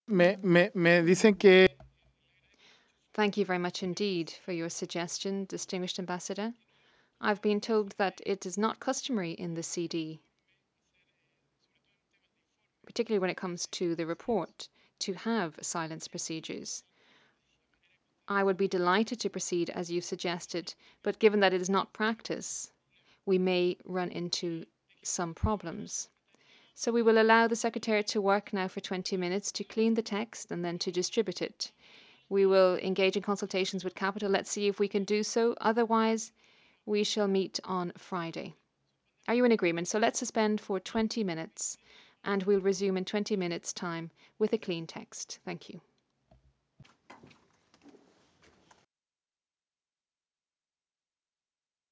Me dicen que Thank you very much indeed for your suggestion, distinguished ambassador. I've been told that it is not customary in the CD, particularly when it comes to the report, to have silence procedures. I would be delighted to proceed as you suggested, but given that it is not practice, we may run into some problems. So we will allow the Secretariat to work now for 20 minutes to clean the text and then to distribute it. We will engage in consultations with Capital. Let's see if we can do so. Otherwise, we shall meet on Friday. Are you in agreement? So let's suspend for 20 minutes and we'll resume in 20 minutes' time with a clean text. Thank you.